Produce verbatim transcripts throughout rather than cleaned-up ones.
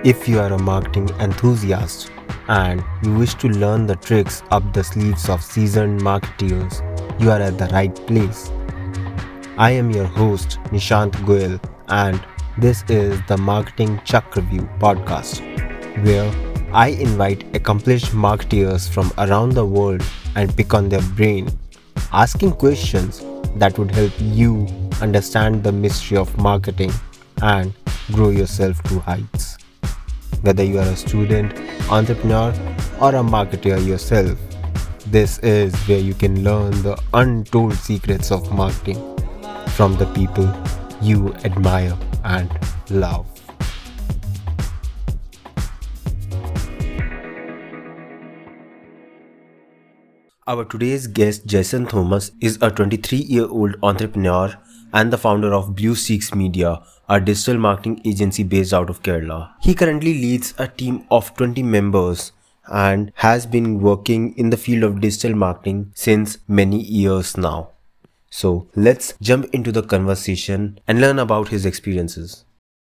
If you are a marketing enthusiast and you wish to learn the tricks up the sleeves of seasoned marketeers, you are at the right place. I am your host, Nishant Goyal, and this is the Marketing Chuck Review podcast, where I invite accomplished marketeers from around the world and pick on their brain, asking questions that would help you understand the mystery of marketing and grow yourself to heights. Whether you are a student, entrepreneur, or a marketer yourself, this is where you can learn the untold secrets of marketing from the people you admire and love. Our today's guest, Jason Thomas, is a twenty-three year old entrepreneur and the founder of Blue Seeks Media, a digital marketing agency based out of Kerala. He currently leads a team of twenty members and has been working in the field of digital marketing since many years now. So let's jump into the conversation and learn about his experiences.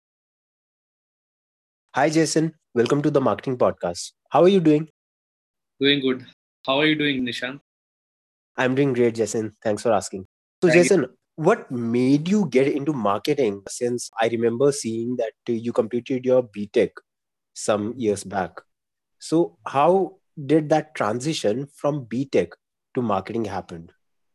Hi, Jason. Welcome to the Marketing Podcast. How are you doing? Doing good. How are you doing, Nishant? I'm doing great, Jason. Thanks for asking. So, Thank you. Jason, what made you get into marketing? Since I remember seeing that uh, you completed your B Tech some years back. So, how did that transition from B Tech to marketing happen?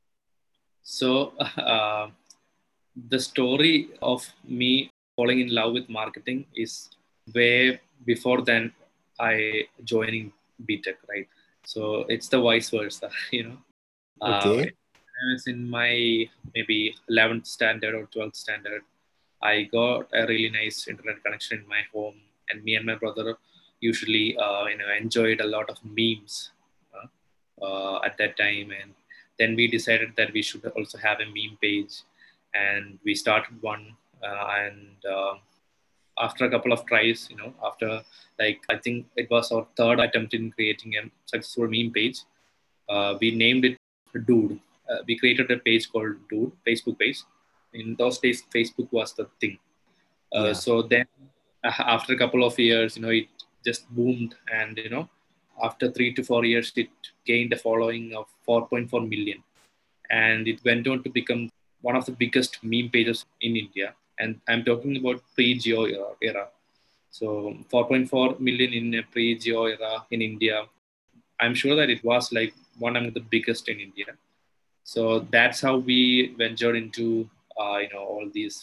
So, uh, the story of me falling in love with marketing is way before then I joining B Tech, right? So it's the vice versa, you know. Uh, Okay. I was in my maybe eleventh standard or twelfth standard. I got a really nice internet connection in my home, and me and my brother usually, uh, you know, enjoyed a lot of memes uh, uh, at that time. And then we decided that we should also have a meme page, and we started one. Uh, and uh, After a couple of tries, you know, after like I think it was our third attempt in creating a successful meme page, uh, we named it Dude. Uh, we created a page called Dude, Facebook page. In those days, Facebook was the thing. Uh, Yeah. so then, uh, after a couple of years, you know, it just boomed, and you know, after three to four years, it gained a following of four point four million, and it went on to become one of the biggest meme pages in India. And I'm talking about pre-Geo era. era. So four point four million in a pre-Geo era in India. I'm sure that it was like one among the biggest in India. So that's how we ventured into uh, you know all these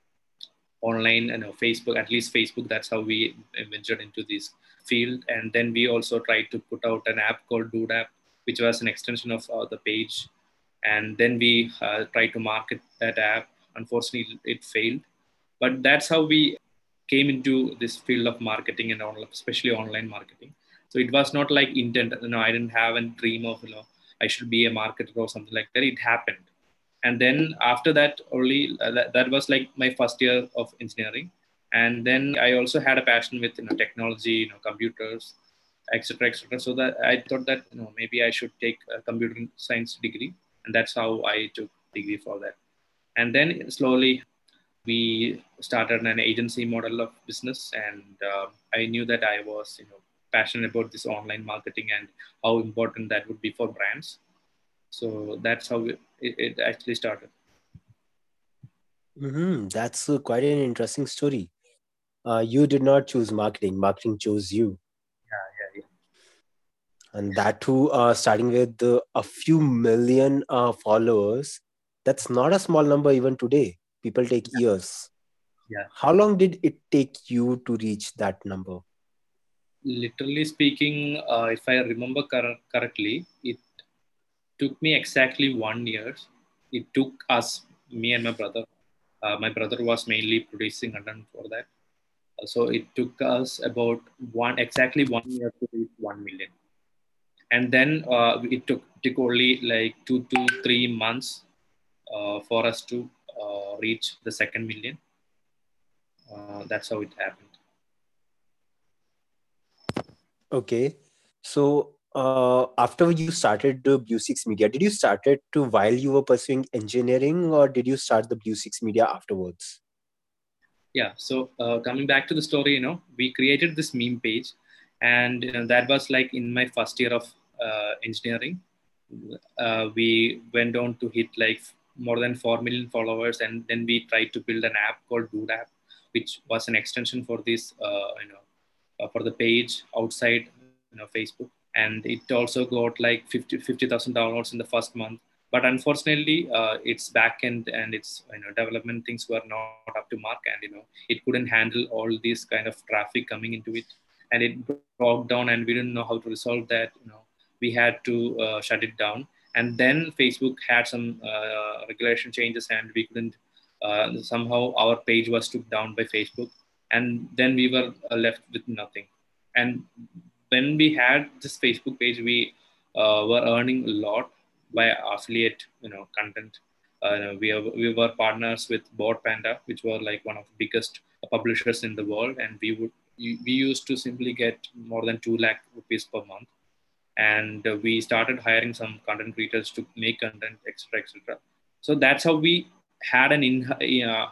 online and you know, Facebook, at least Facebook. That's how we ventured into this field. And then we also tried to put out an app called Dude App, which was an extension of uh, the page. And then we uh, tried to market that app. Unfortunately, it failed. But that's how we came into this field of marketing and online, especially online marketing. So it was not like intent. You know, I didn't have a dream of you know I should be a marketer or something like that. It happened, and then after that only uh, that, that was like my first year of engineering. And then I also had a passion with you know technology, you know computers, etc etc. So that I thought that you know maybe I should take a computer science degree, and that's how I took degree for that. And then slowly we started an agency model of business, and uh, I knew that I was you know passionate about this online marketing and how important that would be for brands. So that's how it, it actually started. Hmm, that's uh, quite an interesting story. Uh, you did not choose marketing, marketing chose you. Yeah, yeah, And that too, uh, starting with uh, a few million uh, followers. That's not a small number even today. People take years. yeah. How long did it take you to reach that number? Literally speaking, uh, if I remember cor- correctly, it took me exactly one year. It took us, me and my brother. Uh, my brother was mainly producing content for that. Uh, So it took us about one exactly one year to reach one million. And then uh, it took took only like two to three months uh, for us to uh, reach the second million. Uh, that's how it happened. Okay. So, uh, after you started the Blue Six Media, did you start it to while you were pursuing engineering, or did you start the Blue Six Media afterwards? Yeah. So uh, coming back to the story, you know, we created this meme page, and you know, that was like in my first year of uh, engineering. Uh, we went on to hit like more than four million followers, and then we tried to build an app called Dude App, which was an extension for this, uh, you know, uh, for the page outside, you know, Facebook, and it also got like fifty fifty thousand downloads in the first month. But unfortunately, uh, its backend and its you know development things were not up to mark, and you know it couldn't handle all this kind of traffic coming into it, and it broke down, and we didn't know how to resolve that. You know, we had to uh, shut it down, and then Facebook had some uh, regulation changes, and we couldn't. Uh, somehow our page was took down by Facebook, and then we were uh, left with nothing. And when we had this Facebook page, we uh, were earning a lot by affiliate, you know, content. Uh, we, are, we were partners with Board Panda, which were like one of the biggest publishers in the world, and we would we used to simply get more than two lakh rupees per month. And uh, we started hiring some content creators to make content, etc., etc. So that's how we had an in uh,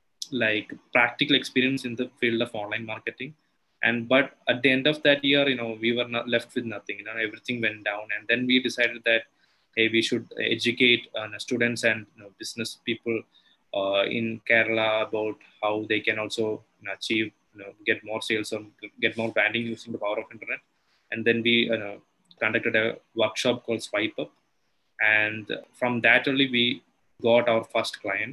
like practical experience in the field of online marketing. And but at the end of that year, you know we were not left with nothing. You know everything went down, and then we decided that hey, we should educate uh, students and you know, business people uh, in Kerala about how they can also you know, achieve you know, get more sales or get more branding using the power of internet. And then we you know, conducted a workshop called Swipe Up, and from that only we got our first client.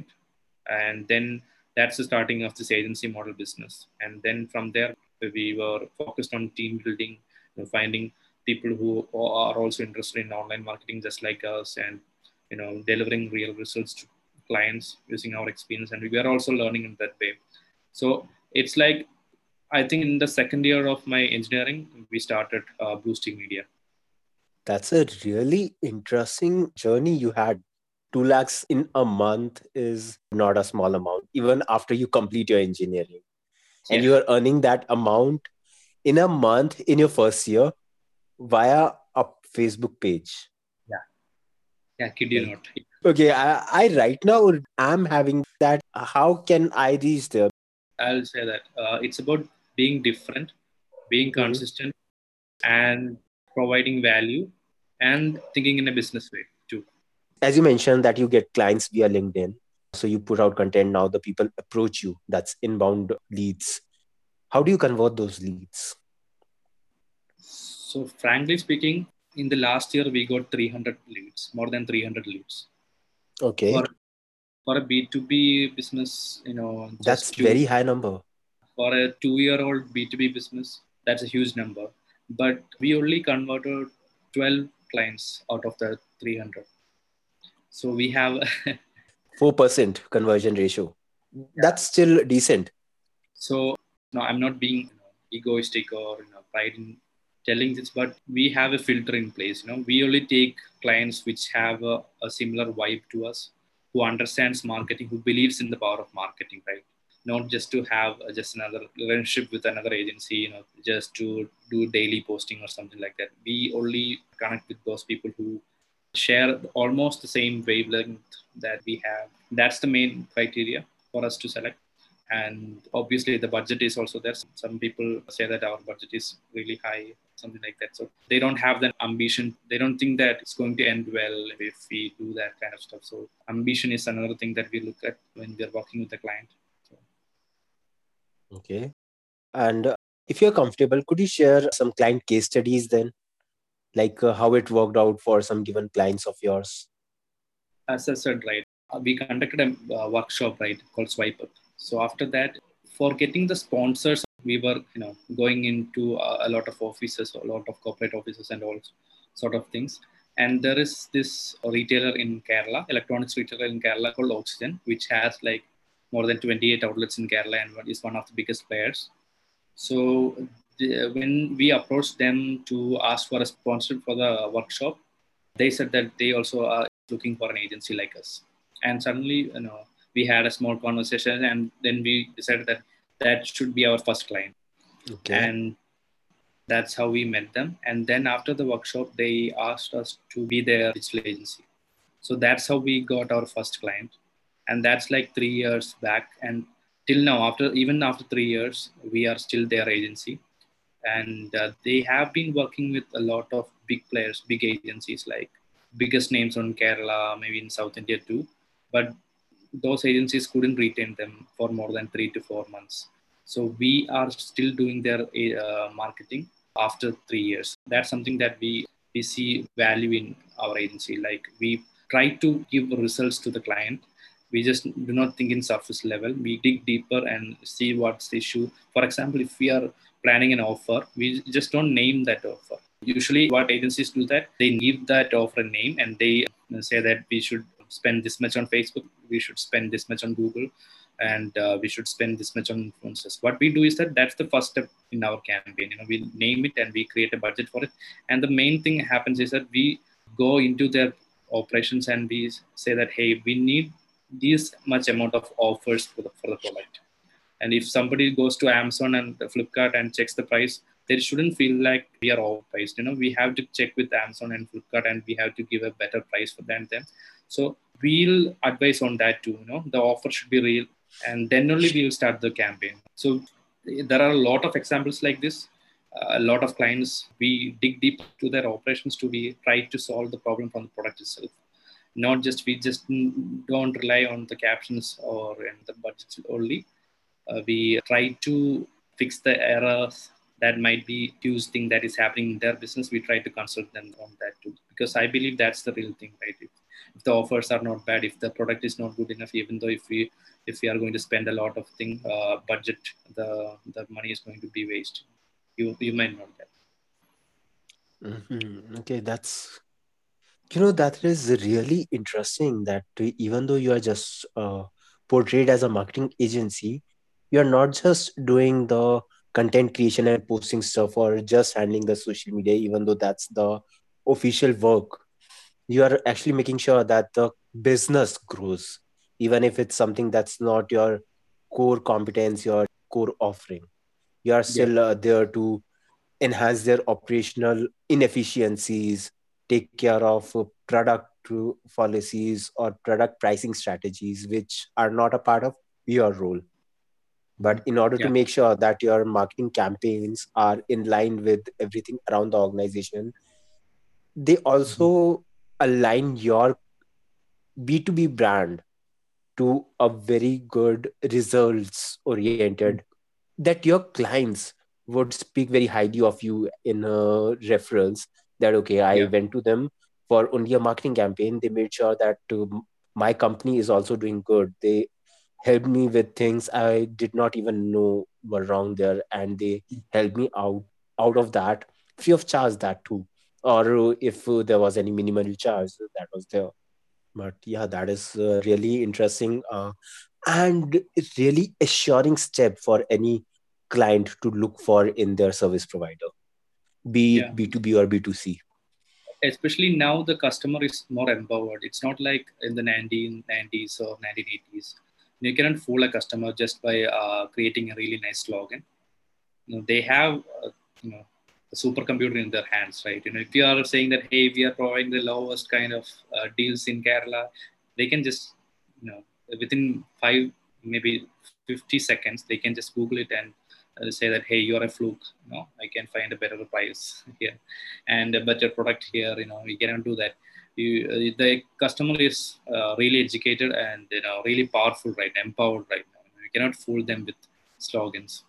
And then that's the starting of this agency model business. And then from there we were focused on team building, you know, finding people who are also interested in online marketing just like us, and you know delivering real results to clients using our experience. And we were also learning in that way. So it's like, I think in the second year of my engineering we started uh, Boosting Media. That's a really interesting journey you had. Two lakhs in a month is not a small amount, even after you complete your engineering. And Yeah. you are earning that amount in a month in your first year via a Facebook page. Yeah. Yeah, kid you Like, not. okay, I, I right now am having that. How can I reach there? I'll say that uh, it's about being different, being Mhm. consistent, and providing value, and thinking in a business way too. As you mentioned that you get clients via LinkedIn. So you put out content, now the people approach you. That's inbound leads. How do you convert those leads? So, frankly speaking, in the last year we got three hundred leads, more than three hundred leads Okay, for for a B two B business. You know, just that's to very high number. for a two-year-old B two B business, that's a huge number. But we only converted twelve clients out of the three hundred. So we have four percent conversion ratio. yeah. That's still decent. So no, I'm not being you know, egoistic or you know, pride in telling this, but we have a filter in place. You know, we only take clients which have a, a similar vibe to us, who understands marketing, who believes in the power of marketing, right? Not just to have uh, just another relationship with another agency, you know, just to do daily posting or something like that. We only connect with those people who share almost the same wavelength that we have. That's the main criteria for us to select. And obviously the budget is also there. Some people say that our budget is really high, something like that. So they don't have that ambition. They don't think that it's going to end well if we do that kind of stuff. So ambition is another thing that we look at when we're working with the client. So, Okay. And uh, if you're comfortable, could you share some client case studies then? Like uh, how it worked out for some given clients of yours? as I said, right, uh, we conducted a uh, workshop, right, called Swipe Up. So after that, for getting the sponsors, we were, you know, going into a, a lot of offices, a lot of corporate offices, and all sort of things. And there is this retailer in Kerala, electronics retailer in Kerala called Oxygen, which has like more than twenty-eight outlets in Kerala and is one of the biggest players. So the, when we approached them to ask for a sponsor for the workshop, they said that they also are looking for an agency like us. And suddenly, you know, we had a small conversation, and then we decided that that should be our first client. Okay. And that's how we met them. And then after the workshop, they asked us to be their digital agency. So that's how we got our first client. And that's like three years back. And till now, after even after three years, we are still their agency, and uh, they have been working with a lot of big players, big agencies like biggest names on Kerala, maybe in South India too. But those agencies couldn't retain them for more than three to four months. So we are still doing their uh, marketing after three years. That's something that we we see value in our agency. Like we try to give results to the client. We just do not think in surface level. We dig deeper and see what's the issue. For example, if we are planning an offer, we just don't name that offer. Usually, what agencies do that, they give that offer a name and they say that we should spend this much on Facebook, we should spend this much on Google, and uh, we should spend this much on influencers. What we do is that that's the first step in our campaign. You know, we name it and we create a budget for it. And the main thing happens is that we go into their operations and we say that, hey, we need this much amount of offers for the, for the product. And if somebody goes to Amazon and Flipkart and checks the price, they shouldn't feel like we are overpriced. You know, we have to check with Amazon and Flipkart, and we have to give a better price for them. Them. So we'll advise on that too. You know, the offer should be real, and then only we'll start the campaign. So there are a lot of examples like this. Uh, a lot of clients, we dig deep to their operations to be try to solve the problem from the product itself. Not just we just don't rely on the captions or in the budgets only. Uh, we try to fix the errors that might be huge thing that is happening in their business. We try to consult them on that too, because I believe that's the real thing, right? If, if the offers are not bad, if the product is not good enough, even though if we if we are going to spend a lot of thing uh, budget, the the money is going to be waste. You you might know that. Mhm. Okay, that's you know that is really interesting that uh, even though you are just uh, portrayed as a marketing agency, you are not just doing the content creation and posting stuff or just handling the social media, even though that's the official work. You are actually making sure that the business grows, even if it's something that's not your core competence, your core offering. You are Yeah. still uh, there to enhance their operational inefficiencies, take care of uh, product uh, policies or product pricing strategies, which are not a part of your role. But in order to Yeah. make sure that your marketing campaigns are in line with everything around the organization, they Mhm. also align your B two B brand to a very good results oriented, that your clients would speak very highly of you in a referrals, that okay, I Yeah. went to them for only a marketing campaign, they made sure that um, my company is also doing good, they helped me with things I did not even know were wrong there, and they helped me out out of that free of charge, that too, or uh, if uh, there was any minimal charge that was there. But yeah, that is uh, really interesting, uh, and it's really assuring step for any client to look for in their service provider, be Yeah. it B two B or B two C. Especially now the customer is more empowered. It's not like in the nineteen nineties or nineteen eighties. You cannot fool a customer just by uh, creating a really nice slogan. You know, they have uh, you know a supercomputer in their hands, right? You know, if you are saying that, hey, we are providing the lowest kind of uh, deals in Kerala, they can just, you know, within five, maybe fifty seconds, they can just Google it and uh, say that, hey, you are a fluke. You know, I can find a better price here and a better product here. You know, you cannot do that. You, uh, the customer is uh, really educated and, you know, really powerful, right? Empowered right now. You cannot fool them with slogans.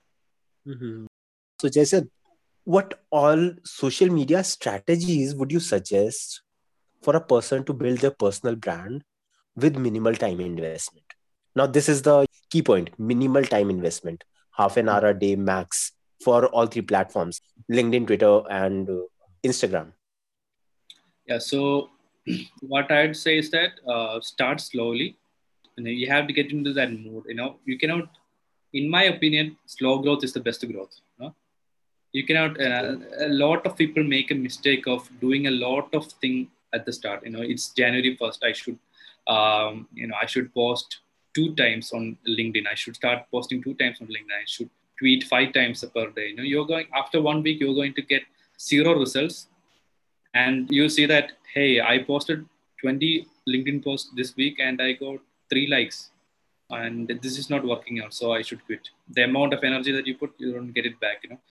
Mhm. So, Jason, what all social media strategies would you suggest for a person to build their personal brand with minimal time investment? Now, this is the key point: minimal time investment, half an hour a day max for all three platforms: LinkedIn, Twitter, and uh, Instagram. Yeah. So what I'd say is that uh, start slowly. You know, you have to get into that mood. You know, you cannot, in my opinion, slow growth is the best growth. You know? You cannot. Uh, Okay. a lot of people make a mistake of doing a lot of thing at the start. You know, it's January first. I should, um, you know, I should post two times on LinkedIn. I should start posting two times on LinkedIn. I should tweet five times per day. You know, you're going after one week, you're going to get zero results, and you see that, hey, I posted twenty LinkedIn posts this week and I got three likes. and this is not working out, so I should quit. The amount of energy that you put, you don't get it back, you know.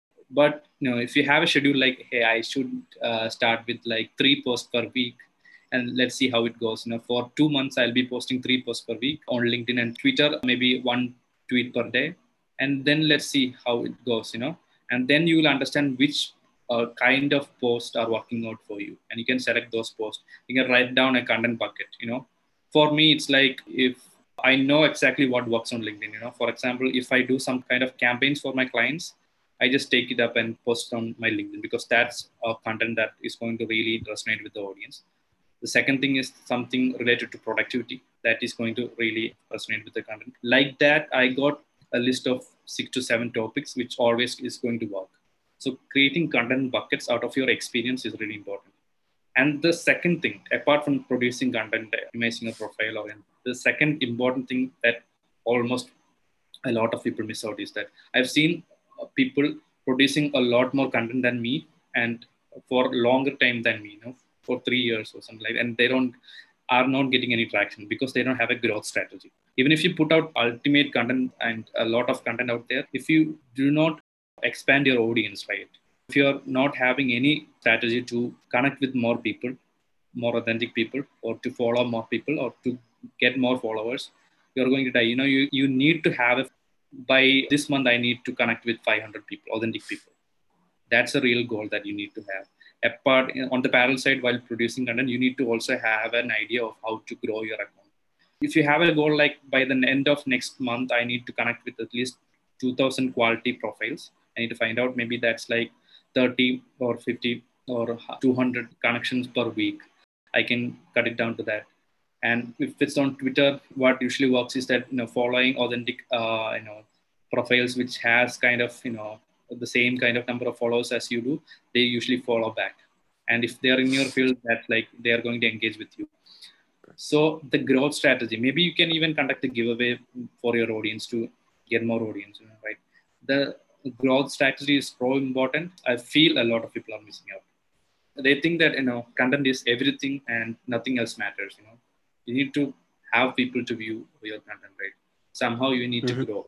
But you know, if you have a schedule like, hey, I should uh, start with like three posts per week, and let's see how it goes. You know, for two months I'll be posting three posts per week on LinkedIn and Twitter, maybe one tweet per day, and then let's see how it goes. You know, and then you will understand which uh, kind of posts are working out for you, and you can select those posts. You can write down a content bucket. You know, for me it's like, if I know exactly what works on LinkedIn. You know, for example, if I do some kind of campaigns for my clients, I just take it up and post on my LinkedIn, because that's a content that is going to really resonate with the audience. The second thing is something related to productivity that is going to really resonate with the content. Like that, I got a list of six to seven topics, which always is going to work. So creating content buckets out of your experience is really important. And the second thing, apart from producing content, optimizing a profile, or the second important thing that almost a lot of people miss out is that I've seen uh, people producing a lot more content than me, and for longer time than me, you know, for three years or something like that, and they don't are not getting any traction because they don't have a growth strategy. Even if you put out ultimate content and a lot of content out there, if you do not expand your audience, right? If you're not having any strategy to connect with more people, more authentic people, or to follow more people, or to get more followers, you're going to die. You know, you, you need to have a, by this month, I need to connect with five hundred people, authentic people. That's a real goal that you need to have. Apart on the parallel side, while producing content, you need to also have an idea of how to grow your account. If you have a goal like, by the end of next month, I need to connect with at least two thousand quality profiles. I need to find out, maybe that's like thirty or fifty or two hundred connections per week. I can cut it down to that. And if it's on Twitter, what usually works is that, you know, following authentic, uh, you know, profiles which has kind of, you know, the same kind of number of followers as you do, they usually follow back. And if they're in your field, that's like they are going to engage with you. So the growth strategy, maybe you can even conduct a giveaway for your audience to get more audience, you know, right? The growth strategy is so important. I feel a lot of people are missing out. They think that, you know, content is everything and nothing else matters. You know, you need to have people to view your content, right? Somehow you need to Mhm. grow.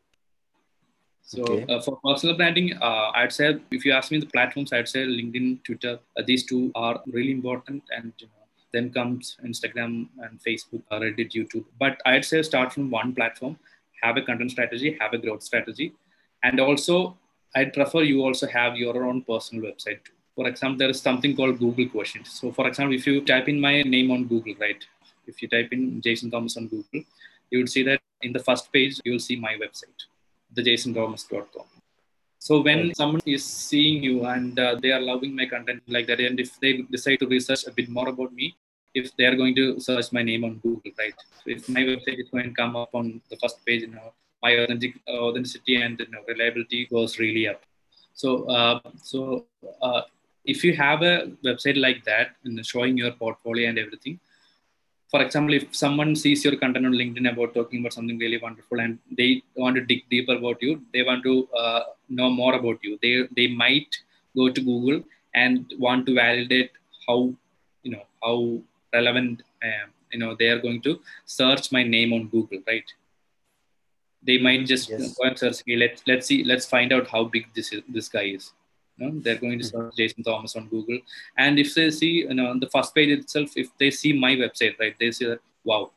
So Okay. uh, for personal branding, uh, I'd say, if you ask me the platforms, I'd say LinkedIn, Twitter. Uh, these two are really important, and you know, then comes Instagram and Facebook, uh, Reddit, YouTube. But I'd say start from one platform, have a content strategy, have a growth strategy, and also I'd prefer you also have your own personal website. For example, there is something called Google questions. So for example, if you type in my name on Google, right? If you type in Jason Thomas on Google, you would see that in the first page, you will see my website, the jason thomas dot com. So when Okay. someone is seeing you and uh, they are loving my content like that, and if they decide to research a bit more about me, if they are going to search my name on Google, right? So if my website is going to come up on the first page, you know, my authentic uh, authenticity and, you know, reliability goes really up. So, uh, so uh, if you have a website like that, you know, showing your portfolio and everything, for example, if someone sees your content on LinkedIn about talking about something really wonderful, and they want to dig deeper about you, they want to uh, know more about you, they they might go to Google and want to validate how, you know, how relevant, um, you know, they are going to search my name on Google, right? They might Hmm. just go Yes. and search, okay, let's let's see, let's find out how big this is, this guy is. You know, they're going to Mhm. search Jason Thomas on Google, and if they see, you know, on the first page itself, if they see my website, right, they say that, wow,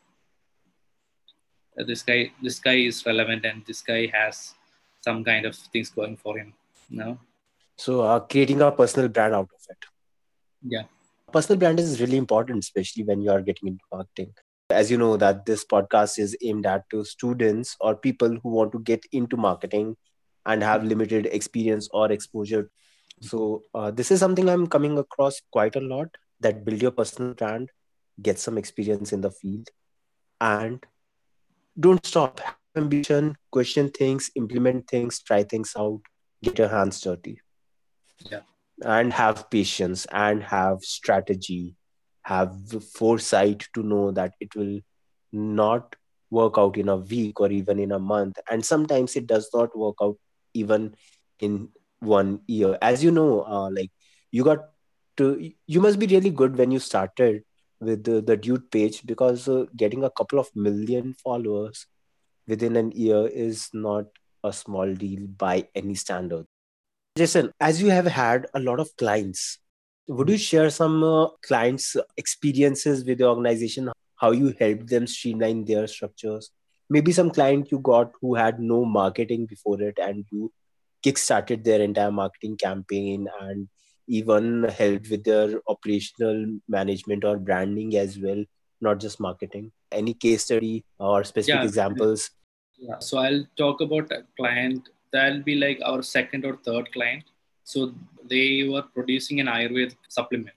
uh, this guy this guy is relevant, and this guy has some kind of things going for him. You know, So, uh, creating a personal brand out of it. yeah, Personal brand is really important, especially when you are getting into marketing. As you know, that this podcast is aimed at to students or people who want to get into marketing and have limited experience or exposure. So, uh, this is something I'm coming across quite a lot, that build your personal brand, get some experience in the field, and don't stop. Have ambition, question things, implement things, try things out, get your hands dirty, yeah, and have patience and have strategy, have foresight to know that it will not work out in a week or even in a month, and sometimes it does not work out even in one year. As you know, uh, like you got to you must be really good when you started with the, the dude page, because uh, getting a couple of million followers within an year is not a small deal by any standard. Jason, as you have had a lot of clients, would you share some uh, clients' experiences with the organization, how you helped them streamline their structures? Maybe some client you got who had no marketing before it and you kickstarted their entire marketing campaign and even helped with their operational management or branding as well, not just marketing. Any case study or specific Yeah, examples? yeah. So I'll talk about a client that'll be like our second or third client. So they were producing an Ayurvedic supplement.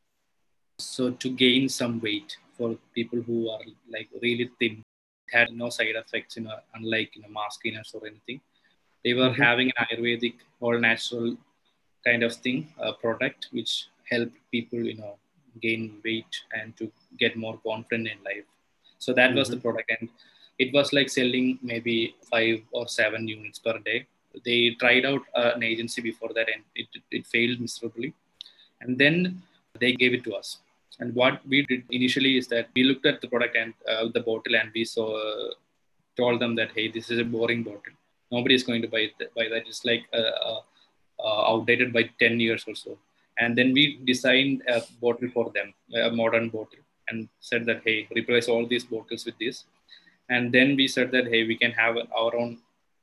So to gain some weight for people who are like really thin, had no side effects, you know, unlike you know mask gainers or anything. They were Mhm. having an Ayurvedic all natural kind of thing, a product which helped people, you know, gain weight and to get more confident in life. So that was the Mhm. product, and it was like selling maybe five or seven units per day. They tried out uh, an agency before that, and it, it failed miserably. And then they gave it to us. And what we did initially is that we looked at the product and uh, the bottle, and we saw uh, told them that hey, this is a boring bottle. Nobody is going to buy it, buy that. It's like uh, uh, uh, outdated by ten years or so. And then we designed a bottle for them, a modern bottle, and said that hey, replace all these bottles with this. And then we said that hey, we can have our own.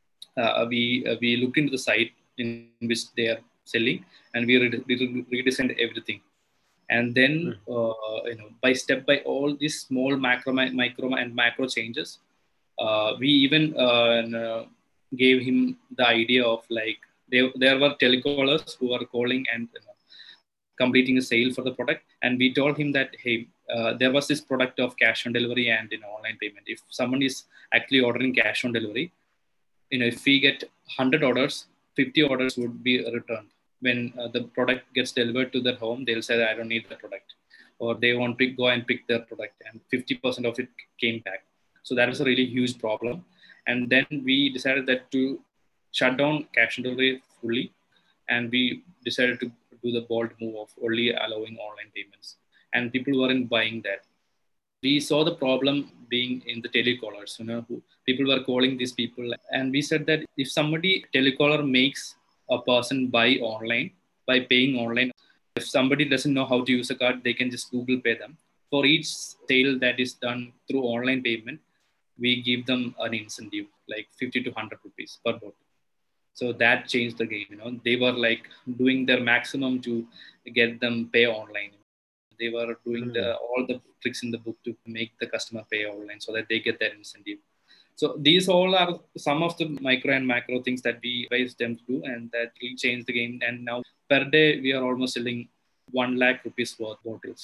Uh, we uh, we looked into the site in which they are selling, and we re- re- redesigned everything. And then Mhm. uh, you know by step by all these small macro micro and macro changes, uh, we even uh, gave him the idea of like there, there were telecallers who were calling and you know, completing a sale for the product, and we told him that hey, uh, there was this product of cash on delivery and you know online payment. If someone is actually ordering cash on delivery, you know if we get one hundred orders, fifty orders would be returned. When uh, the product gets delivered to their home, they'll say I don't need the product, or they want to go and pick their product, and fifty percent of it came back. So that was a really huge problem. And then we decided that to shut down cash on delivery fully, and we decided to do the bold move of only allowing online payments, and people weren't buying that. We saw the problem being in the telecallers, you know, who people were calling these people. And we said that if somebody telecaller makes a person buy online by paying online, if somebody doesn't know how to use a card, they can just Google Pay them. For each sale that is done through online payment, we give them an incentive like fifty to one hundred rupees per bottle. So that changed the game, you know. They were like doing their maximum to get them pay online. They were doing the Mhm. all the tricks in the book to make the customer pay online so that they get that incentive. So these all are some of the micro and macro things that we advise them to do, and that will change the game. And now per day we are almost selling one lakh rupees worth bottles.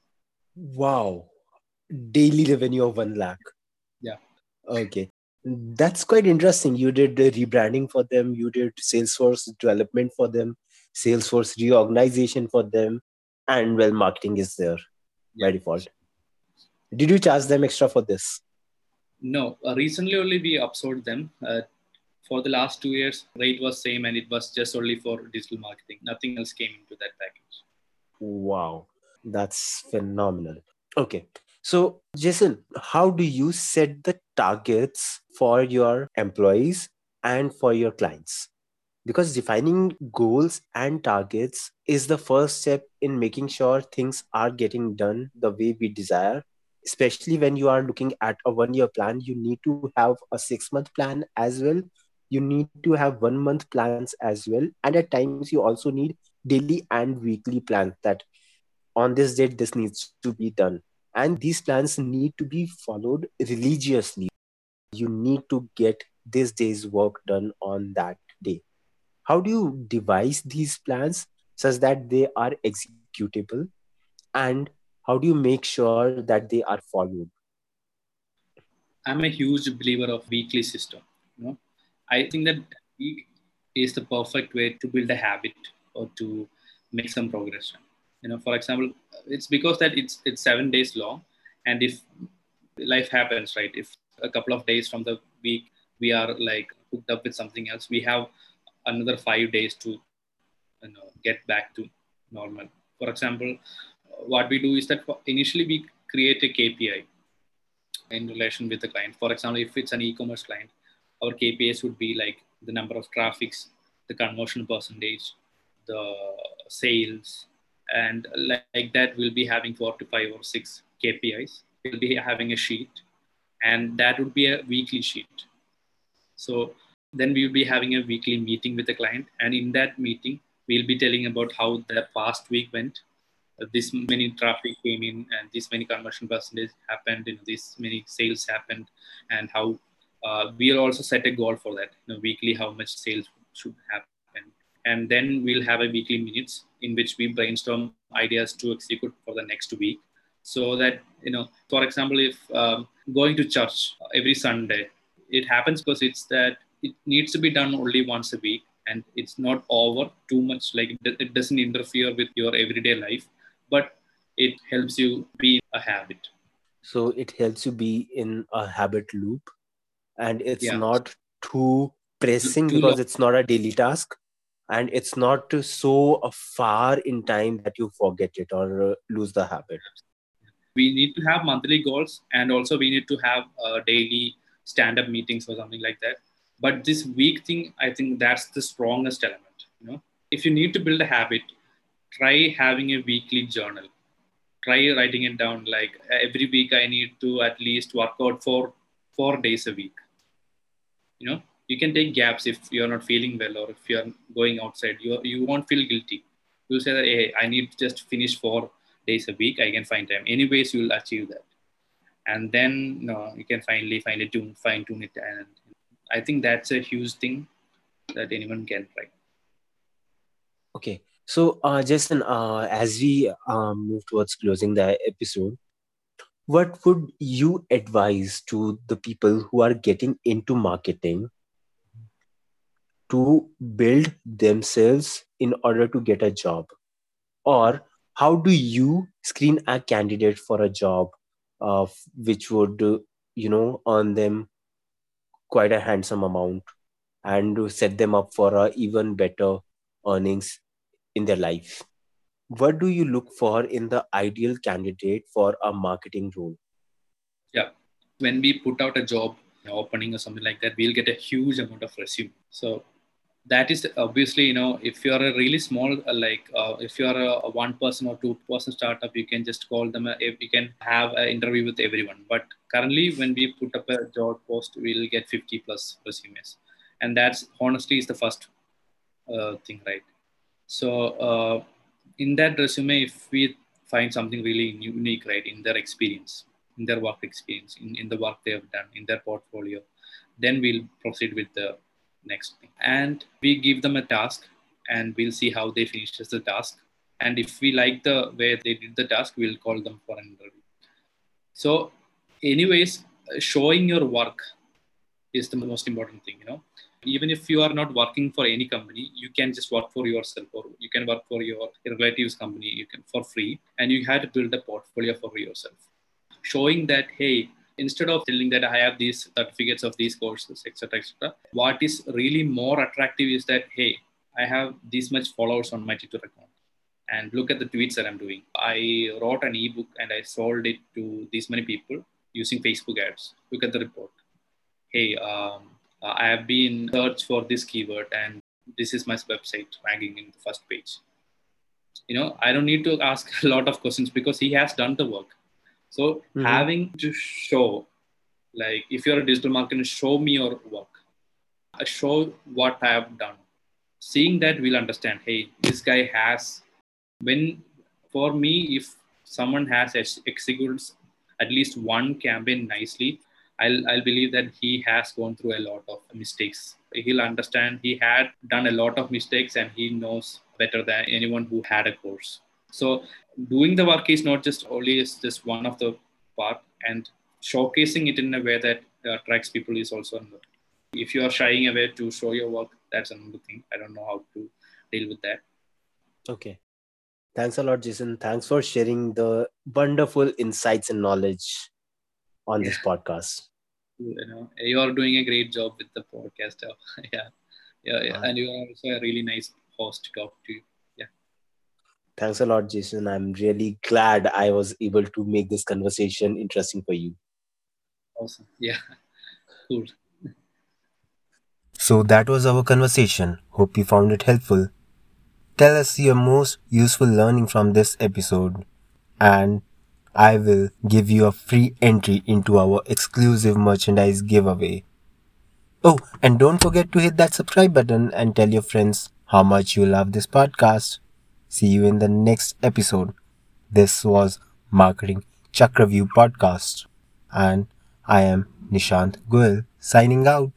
Wow. Daily revenue of one lakh. Yeah. Okay. That's quite interesting. You did the rebranding for them, you did Salesforce development for them, Salesforce reorganization for them, and well, marketing is there Yeah. by default. Did you charge them extra for this? No, uh, recently only we upsold them. Uh, for the last two years, rate was same, and it was just only for digital marketing. Nothing else came into that package. Wow, that's phenomenal. Okay. So, Jason, how do you set the targets for your employees and for your clients? Because defining goals and targets is the first step in making sure things are getting done the way we desire. Especially when you are looking at a one year plan, you need to have a six month plan as well. You need to have one month plans as well. And at times, you also need daily and weekly plans that on this date, this needs to be done. And these plans need to be followed religiously. You need to get this day's work done on that day. How do you devise these plans such that they are executable? And how do you make sure that they are followed? I'm a huge believer of weekly system. You know, I think that week is the perfect way to build a habit or to make some progression. You know, for example, it's because that it's it's seven days long, and if life happens, right? If a couple of days from the week we are like hooked up with something else, we have another five days to you know get back to normal. For example, what we do is that initially we create a K P I. in relation with the client. For example, if it's an e-commerce client, our K P Is would be like the number of traffics, the conversion percentage, the sales, and like that we'll be having four to five or six K P Is. We'll be having a sheet, and that would be a weekly sheet. So then we will be having a weekly meeting with the client, and in that meeting, we'll be telling about how the past week went. Uh, this many traffic came in, and this many conversion percentage happened. You know, this many sales happened, and how uh, we'll also set a goal for that. You know, weekly, how much sales should happen, and then we'll have a weekly minutes in which we brainstorm ideas to execute for the next week, so that you know, for example, if um, going to church every Sunday, it happens because it's that it needs to be done only once a week, and it's not over too much, like it doesn't interfere with your everyday life, but it helps you be a habit. So it helps you be in a habit loop, and it's Yeah, not too pressing too long. because it's not a daily task, and it's not too so uh, far in time that you forget it or uh, lose the habit. We need to have monthly goals, and also we need to have uh, daily stand-up meetings or something like that. But this week thing, I think that's the strongest element. You know, if you need to build a habit, try having a weekly journal. Try writing it down. Like every week, I need to at least work out for four days a week. You know, you can take gaps if you're not feeling well, or if you're going outside. You you won't feel guilty. You'll say that, hey, I need to just finish four days a week. I can find time. Anyways, you'll achieve that, and then no, you can finally finally tune fine tune it. And I think that's a huge thing that anyone can try. Okay. So, uh, Jason, uh, as we um, move towards closing the episode, what would you advise to the people who are getting into marketing to build themselves in order to get a job? Or how do you screen a candidate for a job uh, which would, uh, you know, earn them quite a handsome amount and to set them up for a even better earnings in their life? What do you look for in the ideal candidate for a marketing role? Yeah, when we put out a job opening or something like that, we'll get a huge amount of resume. So that is obviously, you know, if you're a really small uh, like uh, if you're a, a one person or two person startup, you can just call them a, you can have an interview with everyone. But currently when we put up a job post, we'll get fifty plus resumes, and that's honestly is the first uh, thing, right? So uh, in that resume, if we find something really unique, right, in their experience, in their work experience, in, in the work they have done, in their portfolio, then we'll proceed with the next thing. And we give them a task, and we'll see how they finish the task. And if we like the way they did the task, we'll call them for an interview. So, anyways, showing your work is the most important thing, you know. Even if you are not working for any company, you can just work for yourself, or you can work for your relatives company, you can for free, and you have to build a portfolio for yourself, showing that, hey, instead of telling that I have these certificates of these courses, etc., etc., what is really more attractive is that, hey, I have this much followers on my Twitter account, and look at the tweets that I'm doing. I wrote an ebook and I sold it to these many people using Facebook ads. Look at the report. Hey, um, uh, I have been searched for this keyword, and this is my website ranking in the first page. You know, I don't need to ask a lot of questions because he has done the work. So Mm-hmm. having to show, like if you're a digital marketer, show me your work. I show what I have done. Seeing that, we'll understand, hey, this guy has, when, for me, if someone has ex- executed at least one campaign nicely, I'll, I'll believe that he has gone through a lot of mistakes. He'll understand he had done a lot of mistakes, and he knows better than anyone who had a course. So doing the work is not just only is just one of the part, and showcasing it in a way that attracts people is also another. If you are shying away to show your work, that's another thing. I don't know how to deal with that. Okay. Thanks a lot, Jason. Thanks for sharing the wonderful insights and knowledge on Yeah, this podcast. you know, you are doing a great job with the podcast. yeah, yeah, yeah, Uh, and you are also a really nice host to talk to. Yeah, Thanks a lot, Jason. I'm really glad I was able to make this conversation interesting for you. Awesome. Yeah. Cool. So that was our conversation. Hope you found it helpful. Tell us your most useful learning from this episode, and I will give you a free entry into our exclusive merchandise giveaway. Oh, and don't forget to hit that subscribe button and tell your friends how much you love this podcast. See you in the next episode. This was Marketing Chakraview Podcast, and I am Nishant Goel signing out.